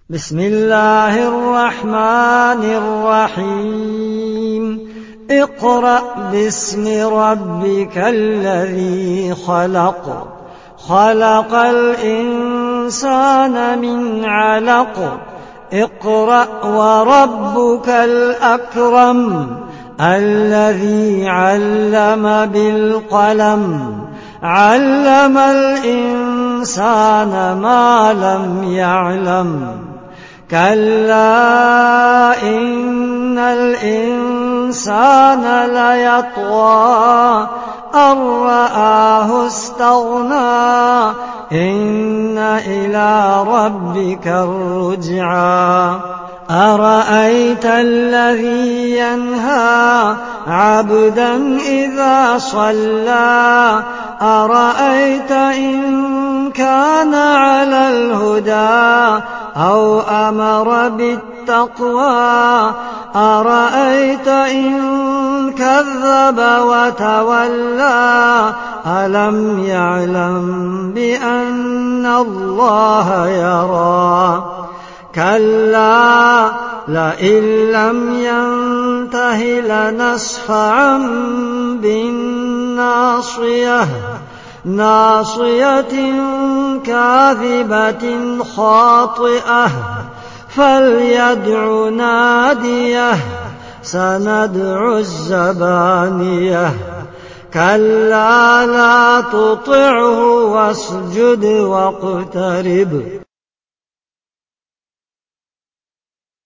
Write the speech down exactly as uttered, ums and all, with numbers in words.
بسم الله الرحمن الرحيم اقرأ باسم ربك الذي خلق خلق الإنسان من علق اقرأ وربك الأكرم الذي علم بالقلم علم الإنسان ما لم يعلم كلا إن الإنسان ليطغى أن رآه استغنى إن إلى ربك الرجعى أرأيت الذي ينهى عبدا إذا صلى أرأيت إن كان على الهدى أو أمر بالتقوى أرأيت إن كذب وتولى ألم يعلم بأن الله يرى كلا لئن لم ينته لنسفعا بالناصية ناصية كاذبة خاطئة فليدع ناديه سندع الزبانية كلا لا تطعه واسجد واقترب